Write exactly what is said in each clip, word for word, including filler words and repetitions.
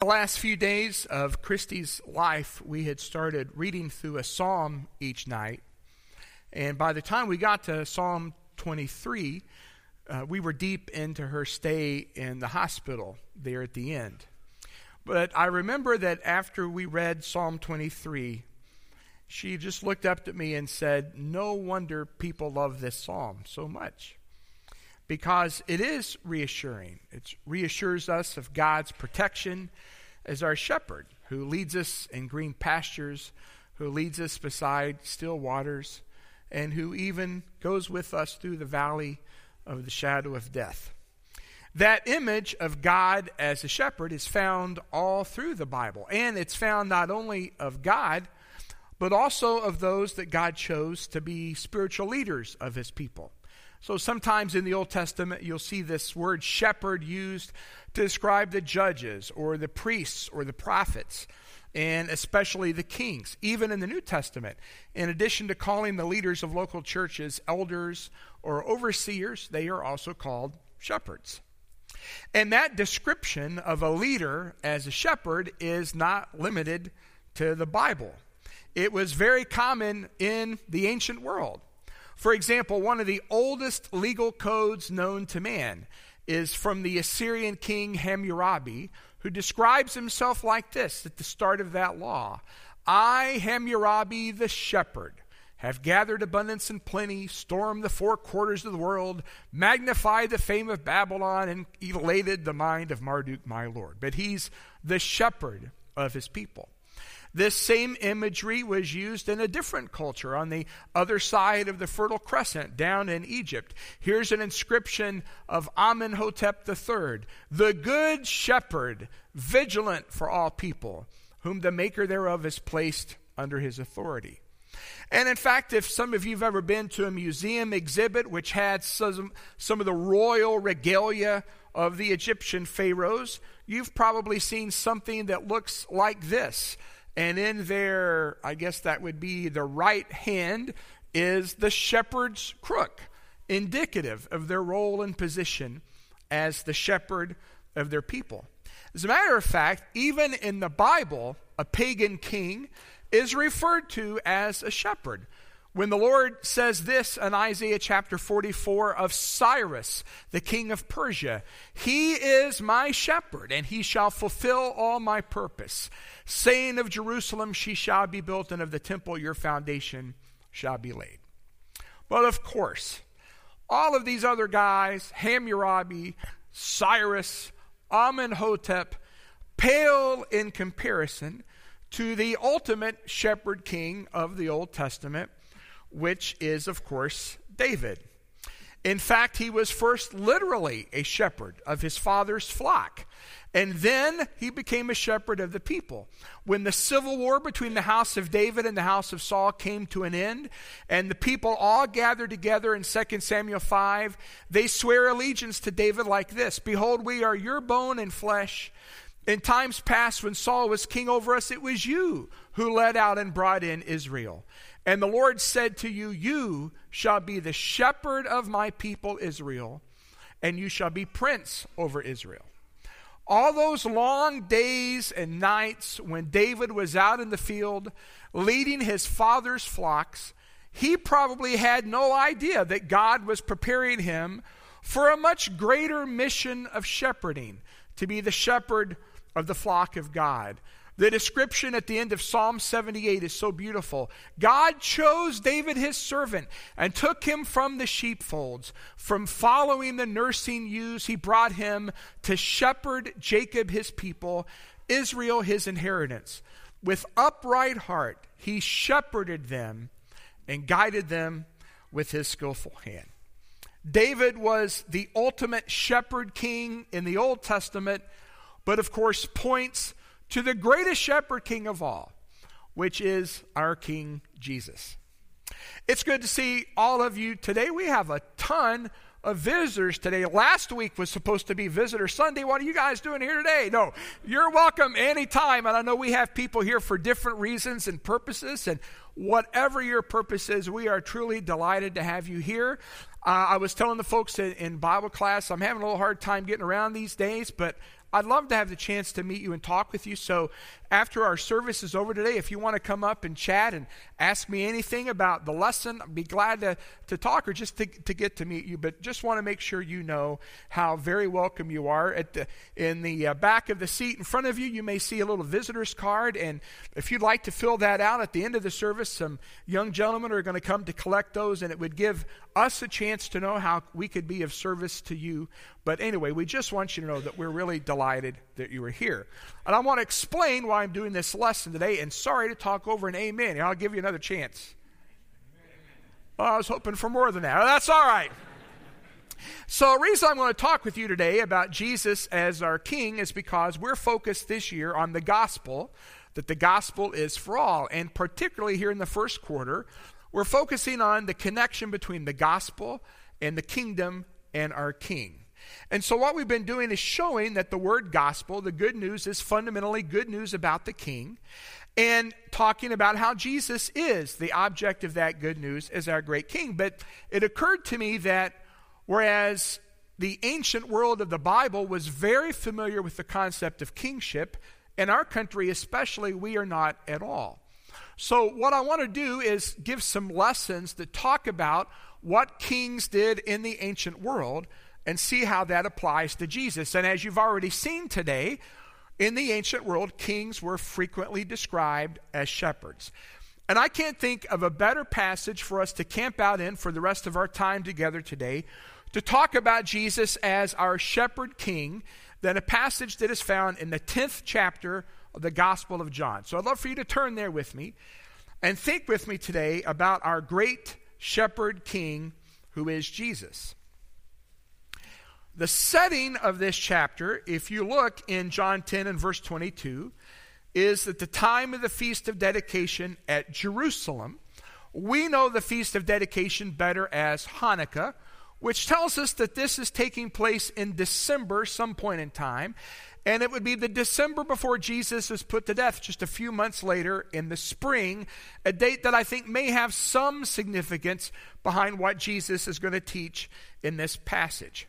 last few days of Christy's life, we had started reading through a psalm each night. And by the time we got to Psalm twenty-three, uh, we were deep into her stay in the hospital there at the end. But I remember that after we read Psalm twenty-three, she just looked up at me and said, "No wonder people love this psalm so much." Because it is reassuring. It reassures us of God's protection as our shepherd, who leads us in green pastures, who leads us beside still waters, and who even goes with us through the valley of the shadow of death. That image of God as a shepherd is found all through the Bible. And it's found not only of God, but also of those that God chose to be spiritual leaders of his people. So sometimes in the Old Testament, you'll see this word shepherd used to describe the judges or the priests or the prophets, and especially the kings. Even in the New Testament, in addition to calling the leaders of local churches elders or overseers, they are also called shepherds. And that description of a leader as a shepherd is not limited to the Bible. It was very common in the ancient world. For example, one of the oldest legal codes known to man is from the Assyrian king Hammurabi, who describes himself like this at the start of that law. "I, Hammurabi the shepherd, have gathered abundance and plenty, stormed the four quarters of the world, magnified the fame of Babylon, and elated the mind of Marduk my lord." But he's the shepherd of his people. This same imagery was used in a different culture on the other side of the Fertile Crescent down in Egypt. Here's an inscription of Amenhotep the third, "The good shepherd, vigilant for all people, whom the maker thereof is placed under his authority." And in fact, if some of you have ever been to a museum exhibit which had some, some of the royal regalia of the Egyptian pharaohs, you've probably seen something that looks like this. And in their, I guess that would be the right hand, is the shepherd's crook, indicative of their role and position as the shepherd of their people. As a matter of fact, even in the Bible, a pagan king is referred to as a shepherd. When the Lord says this in Isaiah chapter forty-four of Cyrus, the king of Persia, "He is my shepherd, and he shall fulfill all my purpose. Saying of Jerusalem, she shall be built, and of the temple your foundation shall be laid." But of course, all of these other guys, Hammurabi, Cyrus, Amenhotep, pale in comparison to the ultimate shepherd king of the Old Testament, which is, of course, David. In fact, he was first literally a shepherd of his father's flock, and then he became a shepherd of the people. When the civil war between the house of David and the house of Saul came to an end, and the people all gathered together in Second Samuel five, they swear allegiance to David like this: "Behold, we are your bone and flesh. In times past when Saul was king over us, it was you who led out and brought in Israel. And the Lord said to you, you shall be the shepherd of my people Israel, and you shall be prince over Israel." All those long days and nights when David was out in the field leading his father's flocks, he probably had no idea that God was preparing him for a much greater mission of shepherding, to be the shepherd of the flock of God. The description at the end of Psalm seventy-eight is so beautiful. "God chose David his servant and took him from the sheepfolds. From following the nursing ewes, he brought him to shepherd Jacob his people, Israel his inheritance. With upright heart, he shepherded them and guided them with his skillful hand." David was the ultimate shepherd king in the Old Testament, but of course points to the greatest shepherd king of all, which is our King Jesus. It's good to see all of you today. We have a ton of visitors today. Last week was supposed to be Visitor Sunday. What are you guys doing here today? No, you're welcome anytime. And I know we have people here for different reasons and purposes. And whatever your purpose is, we are truly delighted to have you here. Uh, I was telling the folks in, in Bible class, I'm having a little hard time getting around these days, but I'd love to have the chance to meet you and talk with you. So after our service is over today, if you want to come up and chat and ask me anything about the lesson, I'd be glad to, to talk or just to, to get to meet you. But just want to make sure you know how very welcome you are. At the, in the uh, back of the seat in front of you, you may see a little visitor's card. And if you'd like to fill that out at the end of the service, some young gentlemen are going to come to collect those, and it would give us a chance to know how we could be of service to you. But anyway, we just want you to know that we're really delighted that you are here. And I want to explain why I'm doing this lesson today, and sorry to talk over an amen. And I'll give you another chance. Well, I was hoping for more than that. Well, that's all right. So the reason I'm going to talk with you today about Jesus as our King is because we're focused this year on the gospel, that the gospel is for all. And particularly here in the first quarter, we're focusing on the connection between the gospel and the kingdom and our King. And so what we've been doing is showing that the word gospel, the good news, is fundamentally good news about the King, and talking about how Jesus is the object of that good news as our great King. But it occurred to me that whereas the ancient world of the Bible was very familiar with the concept of kingship, in our country especially, we are not at all. So what I want to do is give some lessons that talk about what kings did in the ancient world and see how that applies to Jesus. And as you've already seen today, in the ancient world, kings were frequently described as shepherds. And I can't think of a better passage for us to camp out in for the rest of our time together today to talk about Jesus as our shepherd king than a passage that is found in the tenth chapter of the Gospel of John. So I'd love for you to turn there with me and think with me today about our great shepherd king who is Jesus. The setting of this chapter, if you look in John ten and verse twenty-two, is at the time of the Feast of Dedication at Jerusalem. We know the Feast of Dedication better as Hanukkah, which tells us that this is taking place in December, some point in time, and it would be the December before Jesus is put to death, just a few months later in the spring, a date that I think may have some significance behind what Jesus is going to teach in this passage.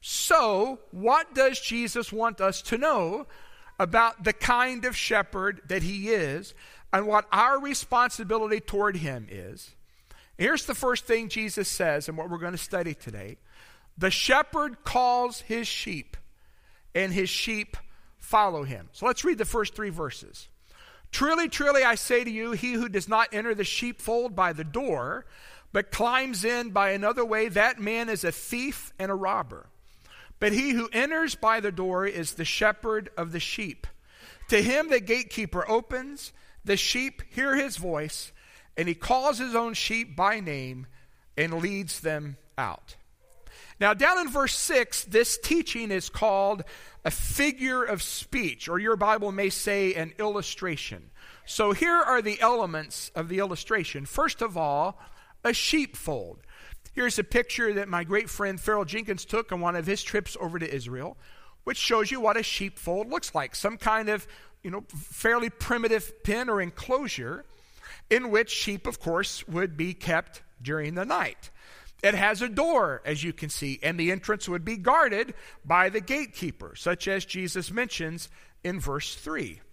So, what does Jesus want us to know about the kind of shepherd that he is and what our responsibility toward him is? Here's the first thing Jesus says and what we're going to study today. The shepherd calls his sheep, and his sheep follow him. So let's read the first three verses. Truly, truly, I say to you, he who does not enter the sheepfold by the door, but climbs in by another way, that man is a thief and a robber. But he who enters by the door is the shepherd of the sheep. To him the gatekeeper opens, the sheep hear his voice, and he calls his own sheep by name and leads them out. Now down in verse six, this teaching is called a figure of speech, or your Bible may say an illustration. So here are the elements of the illustration. First of all, a sheepfold. Here's a picture that my great friend Farrell Jenkins took on one of his trips over to Israel, which shows you what a sheepfold looks like. Some kind of, you know, fairly primitive pen or enclosure in which sheep, of course, would be kept during the night. It has a door, as you can see, and the entrance would be guarded by the gatekeeper, such as Jesus mentions in verse three.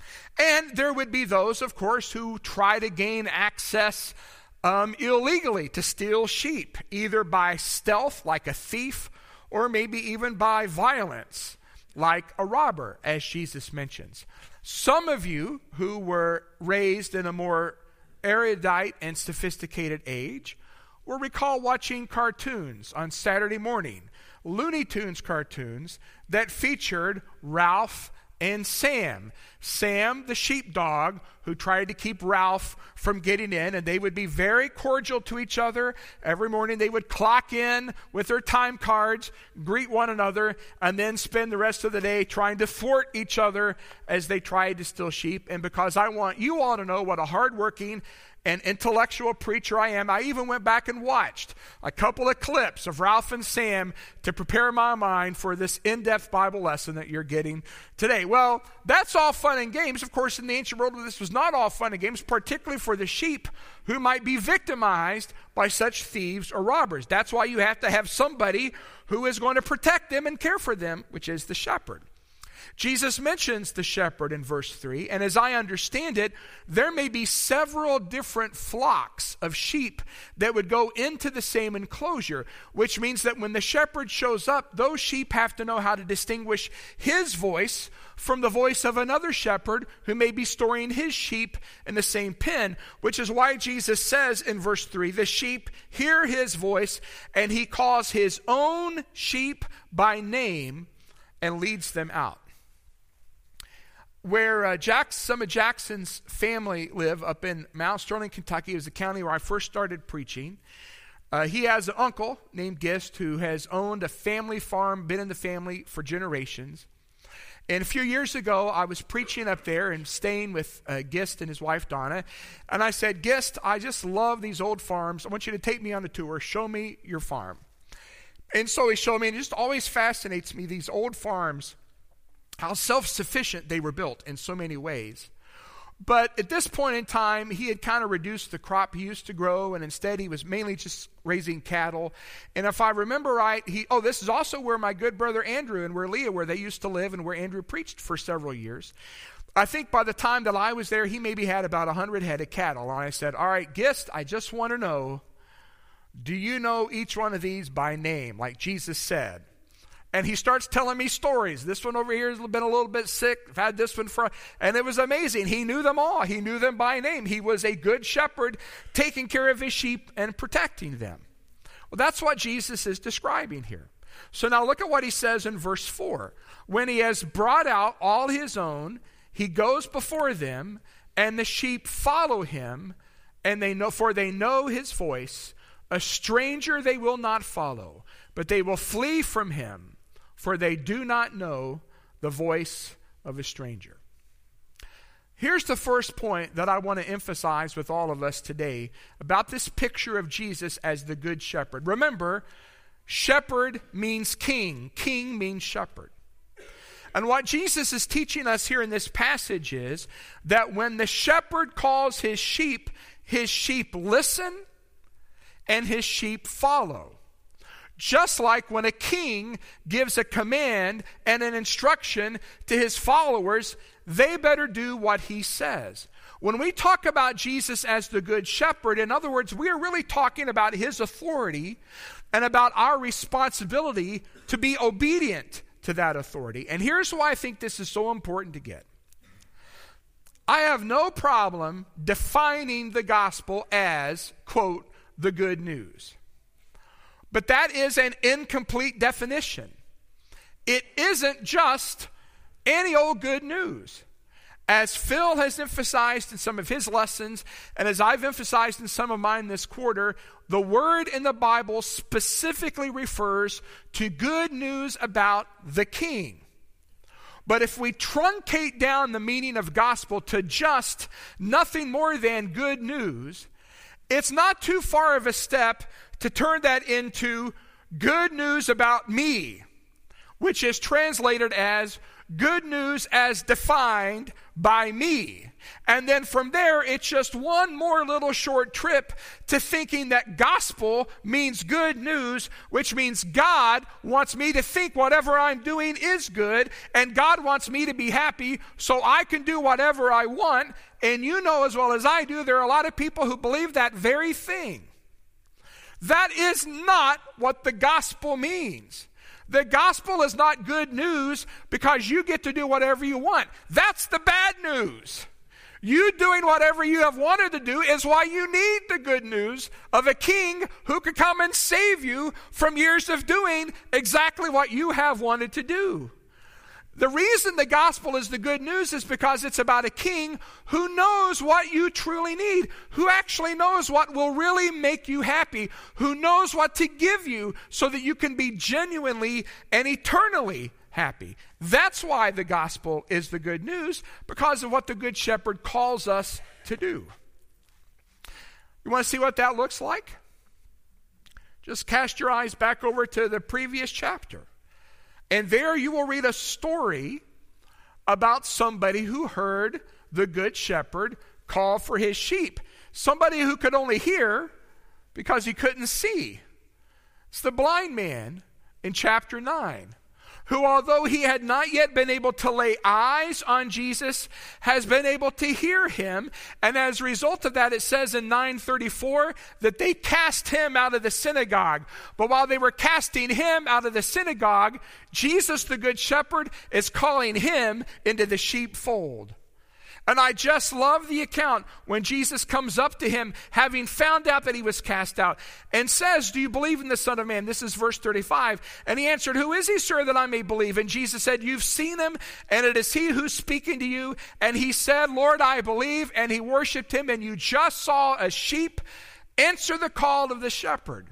And there would be those, of course, who try to gain access Um, illegally to steal sheep, either by stealth, like a thief, or maybe even by violence, like a robber, as Jesus mentions. Some of you who were raised in a more erudite and sophisticated age will recall watching cartoons on Saturday morning, Looney Tunes cartoons that featured Ralph and Sam. Sam, the sheepdog, who tried to keep Ralph from getting in, and they would be very cordial to each other. Every morning they would clock in with their time cards, greet one another, and then spend the rest of the day trying to thwart each other as they tried to steal sheep. And because I want you all to know what a hardworking and intellectual preacher I am, I even went back and watched a couple of clips of Ralph and Sam to prepare my mind for this in-depth Bible lesson that you're getting today. Well, that's all fun and games. Of course, in the ancient world, this was not all fun and games, particularly for the sheep who might be victimized by such thieves or robbers. That's why you have to have somebody who is going to protect them and care for them, which is the shepherd. Jesus mentions the shepherd in verse three, and as I understand it, there may be several different flocks of sheep that would go into the same enclosure, which means that when the shepherd shows up, those sheep have to know how to distinguish his voice from the voice of another shepherd who may be storing his sheep in the same pen, which is why Jesus says in verse three, the sheep hear his voice, and he calls his own sheep by name and leads them out. Where uh, Jack, some of Jackson's family live up in Mount Sterling, Kentucky, is the county where I first started preaching. Uh, he has an uncle named Gist who has owned a family farm, been in the family for generations. And a few years ago, I was preaching up there and staying with uh, Gist and his wife, Donna. And I said, Gist, I just love these old farms. I want you to take me on a tour. Show me your farm. And so he showed me, and it just always fascinates me, these old farms, how self-sufficient they were built in so many ways. But at this point in time, he had kind of reduced the crop he used to grow, and instead he was mainly just raising cattle. And if I remember right, he, oh, this is also where my good brother Andrew and where Leah, where they used to live and where Andrew preached for several years. I think by the time that I was there, he maybe had about one hundred head of cattle. And I said, all right, Gist, I just want to know, do you know each one of these by name, like Jesus said? And he starts telling me stories. This one over here has been a little bit sick. I've had this one for, and it was amazing. He knew them all. He knew them by name. He was a good shepherd, taking care of his sheep and protecting them. Well, that's what Jesus is describing here. So now look at what he says in verse four. When he has brought out all his own, he goes before them, and the sheep follow him, and they know, for they know his voice. A stranger they will not follow, but they will flee from him, for they do not know the voice of a stranger. Here's the first point that I want to emphasize with all of us today about this picture of Jesus as the good shepherd. Remember, shepherd means king. King means shepherd. And what Jesus is teaching us here in this passage is that when the shepherd calls his sheep, his sheep listen and his sheep follow. Just like when a king gives a command and an instruction to his followers, they better do what he says. When we talk about Jesus as the good shepherd, in other words, we are really talking about his authority and about our responsibility to be obedient to that authority. And here's why I think this is so important to get. I have no problem defining the gospel as, quote, the good news. But that is an incomplete definition. It isn't just any old good news. As Phil has emphasized in some of his lessons, and as I've emphasized in some of mine this quarter, the word in the Bible specifically refers to good news about the king. But if we truncate down the meaning of gospel to just nothing more than good news, it's not too far of a step to turn that into good news about me, which is translated as good news as defined by me. And then from there, it's just one more little short trip to thinking that gospel means good news, which means God wants me to think whatever I'm doing is good, and God wants me to be happy so I can do whatever I want. And you know as well as I do, there are a lot of people who believe that very thing. That is not what the gospel means. The gospel is not good news because you get to do whatever you want. That's the bad news. You doing whatever you have wanted to do is why you need the good news of a king who could come and save you from years of doing exactly what you have wanted to do. The reason the gospel is the good news is because it's about a king who knows what you truly need, who actually knows what will really make you happy, who knows what to give you so that you can be genuinely and eternally happy. That's why the gospel is the good news, because of what the good shepherd calls us to do. You want to see what that looks like? Just cast your eyes back over to the previous chapter. And there you will read a story about somebody who heard the good shepherd call for his sheep. Somebody who could only hear because he couldn't see. It's the blind man in chapter nine. who, although he had not yet been able to lay eyes on Jesus, has been able to hear him. And as a result of that, it says in nine thirty-four that they cast him out of the synagogue. But while they were casting him out of the synagogue, Jesus, the Good Shepherd, is calling him into the sheepfold. And I just love the account when Jesus comes up to him, having found out that he was cast out, and says, do you believe in the Son of Man? This is verse thirty-five. And he answered, who is he, sir, that I may believe? And Jesus said, you've seen him, and it is he who's speaking to you. And he said, Lord, I believe. And he worshiped him, and you just saw a sheep answer the call of the shepherd.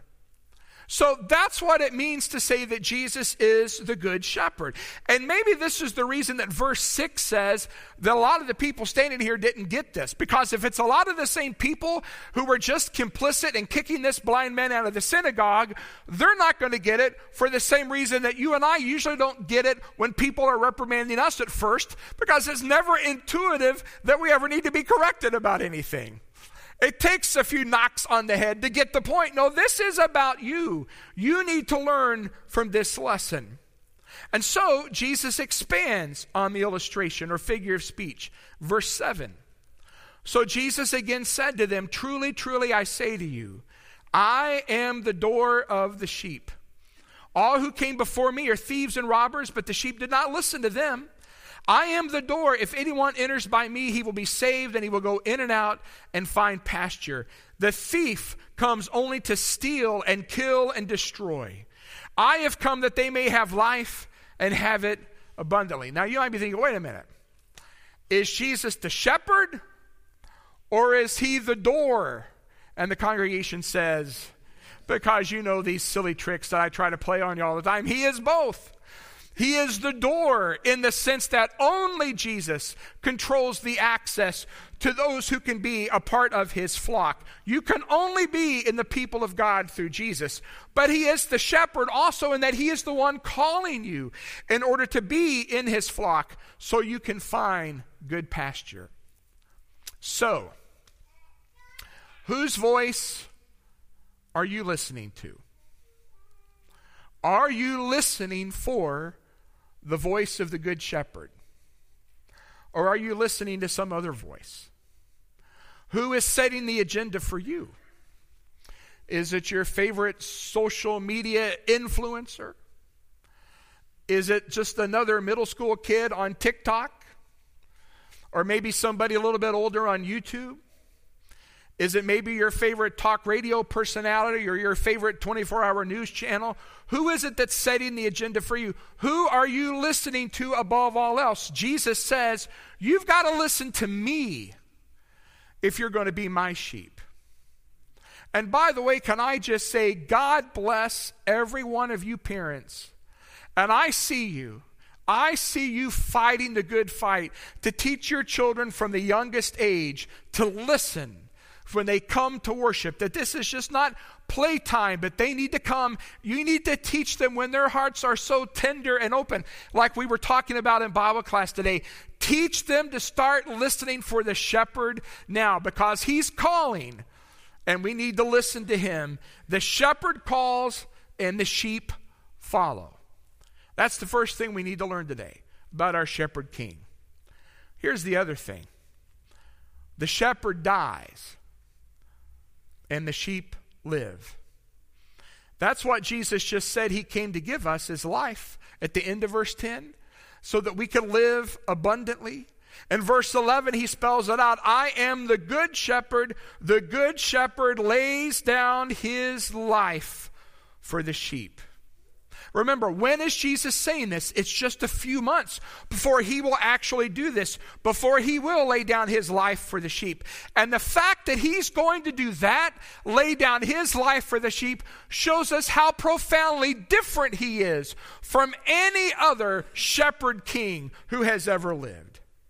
So that's what it means to say that Jesus is the Good Shepherd. And maybe this is the reason that verse six says that a lot of the people standing here didn't get this. Because if it's a lot of the same people who were just complicit in kicking this blind man out of the synagogue, they're not going to get it for the same reason that you and I usually don't get it when people are reprimanding us at first, because it's never intuitive that we ever need to be corrected about anything. It takes a few knocks on the head to get the point. No, this is about you. You need to learn from this lesson. And so Jesus expands on the illustration or figure of speech. Verse seven. So Jesus again said to them, truly, truly, I say to you, I am the door of the sheep. All who came before me are thieves and robbers, but the sheep did not listen to them. I am the door. If anyone enters by me, he will be saved, and he will go in and out and find pasture. The thief comes only to steal and kill and destroy. I have come that they may have life and have it abundantly. Now you might be thinking, wait a minute. Is Jesus the shepherd, or is he the door? And the congregation says, because you know these silly tricks that I try to play on you all the time, he is both. He is the door in the sense that only Jesus controls the access to those who can be a part of his flock. You can only be in the people of God through Jesus. But he is the shepherd also in that he is the one calling you in order to be in his flock so you can find good pasture. So, whose voice are you listening to? Are you listening for the voice of the Good Shepherd? Or are you listening to some other voice? Who is setting the agenda for you? Is it your favorite social media influencer? Is it just another middle school kid on TikTok? Or maybe somebody a little bit older on YouTube? Is it maybe your favorite talk radio personality or your favorite twenty-four hour news channel? Who is it that's setting the agenda for you? Who are you listening to above all else? Jesus says, you've got to listen to me if you're going to be my sheep. And by the way, can I just say, God bless every one of you parents. And I see you. I see you fighting the good fight to teach your children from the youngest age to listen when they come to worship, that this is just not playtime, but they need to come. You need to teach them when their hearts are so tender and open, like we were talking about in Bible class today. Teach them to start listening for the shepherd now, because he's calling and we need to listen to him. The shepherd calls and the sheep follow. That's the first thing we need to learn today about our shepherd king. Here's the other thing. The shepherd dies and the sheep live. That's what Jesus just said he came to give us, his life, at the end of verse ten, so that we can live abundantly. In verse eleven, he spells it out. I am the good shepherd. The good shepherd lays down his life for the sheep. Remember, when is Jesus saying this? It's just a few months before he will actually do this, before he will lay down his life for the sheep. And the fact that he's going to do that, lay down his life for the sheep, shows us how profoundly different he is from any other shepherd king who has ever lived.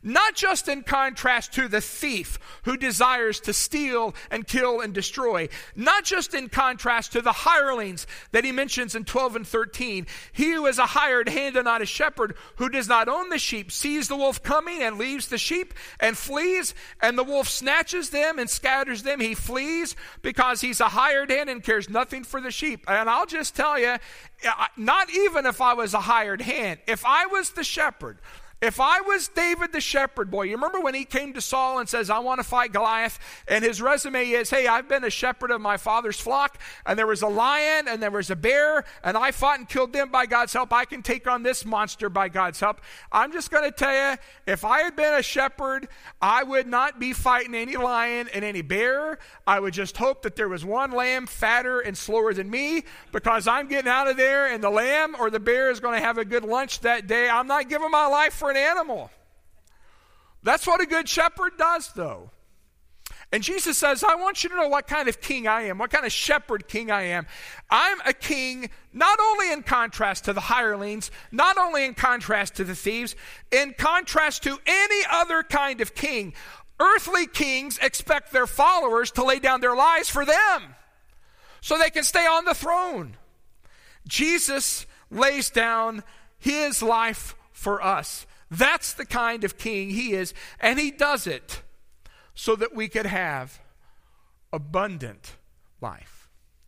Not just in contrast to the thief who desires to steal and kill and destroy. Not just in contrast to the hirelings that he mentions in twelve and thirteen. He who is a hired hand and not a shepherd, who does not own the sheep, sees the wolf coming and leaves the sheep and flees, and the wolf snatches them and scatters them. He flees because he's a hired hand and cares nothing for the sheep. And I'll just tell you, not even if I was a hired hand, if I was the shepherd, if I was David the shepherd boy, you remember when he came to Saul and says, I want to fight Goliath, and his resume is, hey, I've been a shepherd of my father's flock, and there was a lion, and there was a bear, and I fought and killed them by God's help. I can take on this monster by God's help. I'm just going to tell you, if I had been a shepherd, I would not be fighting any lion and any bear. I would just hope that there was one lamb fatter and slower than me, because I'm getting out of there, and the lamb or the bear is going to have a good lunch that day. I'm not giving my life for an animal. That's what a good shepherd does, though. And Jesus says, I want you to know what kind of king I am, what kind of shepherd king I am. I'm a king not only in contrast to the hirelings, not only in contrast to the thieves, in contrast to any other kind of king. Earthly kings expect their followers to lay down their lives for them so they can stay on the throne. Jesus lays down his life for us. That's the kind of king he is, and he does it so that we could have abundant life.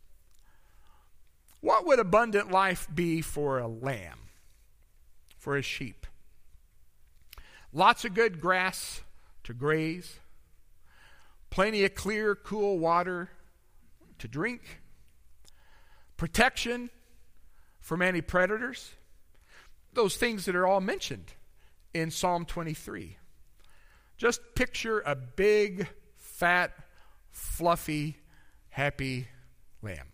What would abundant life be for a lamb, for a sheep? Lots of good grass to graze, plenty of clear, cool water to drink, protection from any predators, those things that are all mentioned in Psalm twenty-three. Just picture a big, fat, fluffy, happy lamb.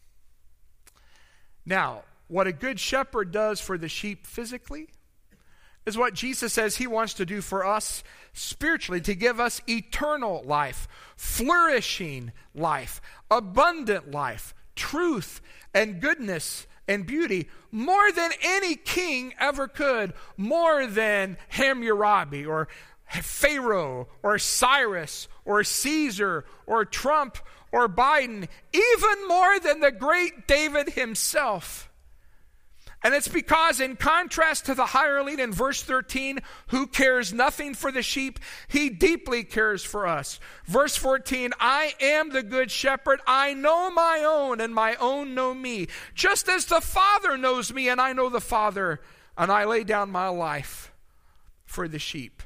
Now, what a good shepherd does for the sheep physically is what Jesus says he wants to do for us spiritually, to give us eternal life, flourishing life, abundant life, truth and goodness and beauty, more than any king ever could, more than Hammurabi or Pharaoh or Cyrus or Caesar or Trump or Biden, even more than the great David himself. And it's because, in contrast to the hireling in verse thirteen, who cares nothing for the sheep, he deeply cares for us. Verse fourteen, I am the good shepherd. I know my own, and my own know me. Just as the Father knows me, and I know the Father, and I lay down my life for the sheep.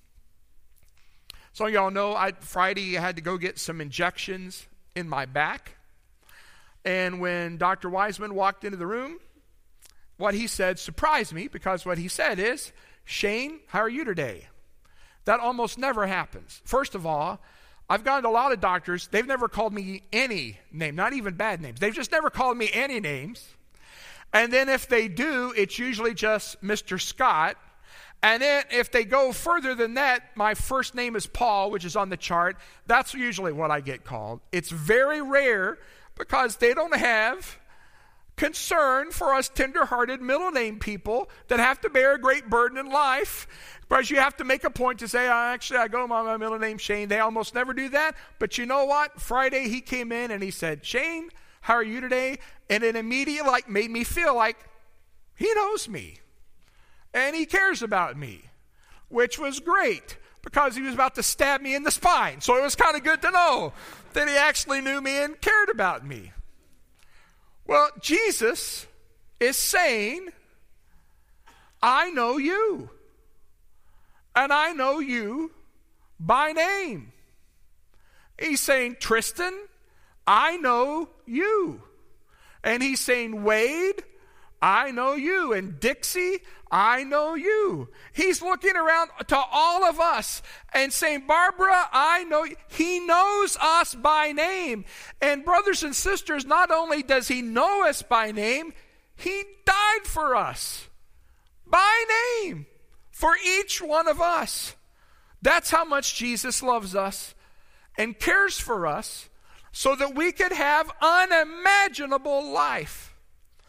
So y'all know, I, Friday I had to go get some injections in my back. And when Doctor Wiseman walked into the room, what he said surprised me, because what he said is, Shane, how are you today? That almost never happens. First of all, I've gone to a lot of doctors. They've never called me any name, not even bad names. They've just never called me any names. And then if they do, it's usually just Mister Scott. And then if they go further than that, my first name is Paul, which is on the chart. That's usually what I get called. It's very rare because they don't have concern for us tender-hearted middle name people that have to bear a great burden in life, because you have to make a point to say, oh, actually, I go by my middle name Shane. They almost never do that. But you know what? Friday he came in and he said, Shane, how are you today? And it immediately like made me feel like he knows me and he cares about me, which was great, because he was about to stab me in the spine. So it was kind of good to know that he actually knew me and cared about me. Well, Jesus is saying, I know you. And I know you by name. He's saying, Tristan, I know you. And he's saying, Wade, I know you. And Dixie, I know you. He's looking around to all of us and saying, Barbara, I know you. He knows us by name. And brothers and sisters, not only does he know us by name, he died for us by name for each one of us. That's how much Jesus loves us and cares for us, so that we could have unimaginable life.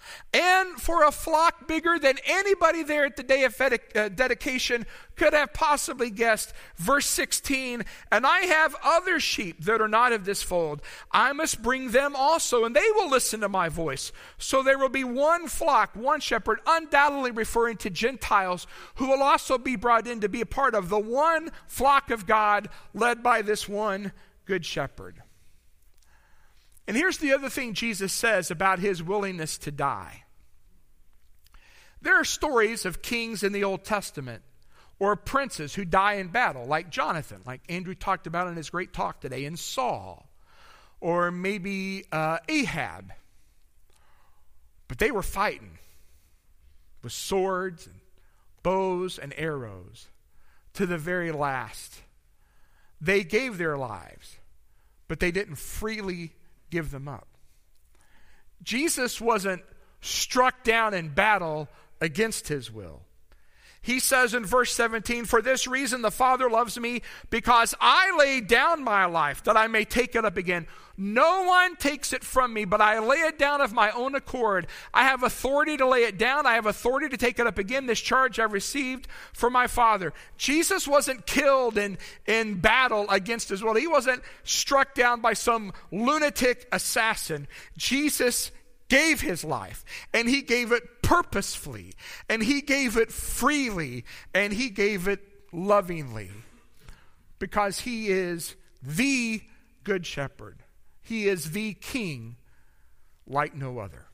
and for a flock bigger than anybody there at the day of dedication could have possibly guessed. Verse sixteen, and I have other sheep that are not of this fold. I must bring them also, and they will listen to my voice. So there will be one flock, one shepherd, undoubtedly referring to Gentiles who will also be brought in to be a part of the one flock of God led by this one good shepherd. And here's the other thing Jesus says about his willingness to die. There are stories of kings in the Old Testament or princes who die in battle, like Jonathan, like Andrew talked about in his great talk today, and Saul, or maybe uh, Ahab. But they were fighting with swords and bows and arrows to the very last. They gave their lives, but they didn't freely give them up. Jesus wasn't struck down in battle against his will. He says in verse seventeen, for this reason the Father loves me, because I laid down my life that I may take it up again. No one takes it from me, but I lay it down of my own accord. I have authority to lay it down. I have authority to take it up again. This charge I received from my Father. Jesus wasn't killed in, in battle against his will. He wasn't struck down by some lunatic assassin. Jesus gave his life, and he gave it purposefully, and he gave it freely, and he gave it lovingly, because he is the good shepherd. He is the king like no other.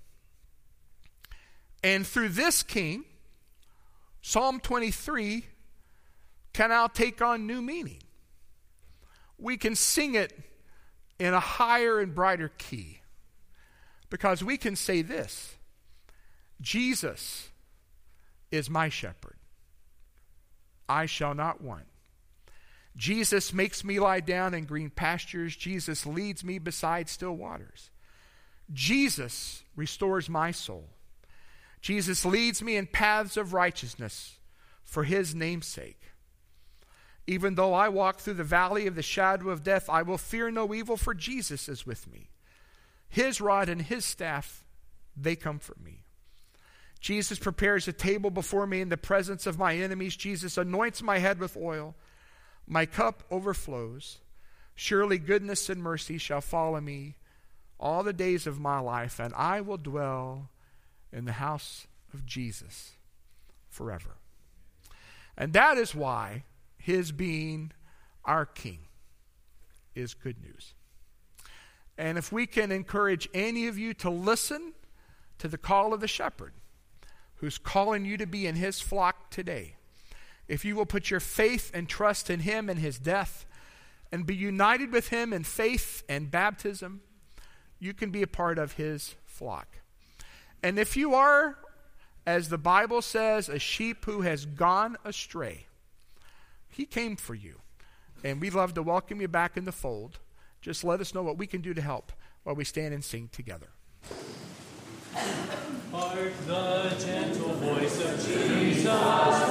And through this king, Psalm twenty-three can now take on new meaning. We can sing it in a higher and brighter key, because we can say this: Jesus is my shepherd. I shall not want. Jesus makes me lie down in green pastures. Jesus leads me beside still waters. Jesus restores my soul. Jesus leads me in paths of righteousness for his name's sake. Even though I walk through the valley of the shadow of death, I will fear no evil, for Jesus is with me. His rod and his staff, they comfort me. Jesus prepares a table before me in the presence of my enemies. Jesus anoints my head with oil. My cup overflows. Surely goodness and mercy shall follow me all the days of my life, and I will dwell in the house of Jesus forever. And that is why his being our king is good news. And if we can encourage any of you to listen to the call of the shepherd who's calling you to be in his flock today, if you will put your faith and trust in him and his death and be united with him in faith and baptism, you can be a part of his flock. And if you are, as the Bible says, a sheep who has gone astray, he came for you. And we'd love to welcome you back in the fold. Just let us know what we can do to help while we stand and sing together. Hark the gentle voice of Jesus.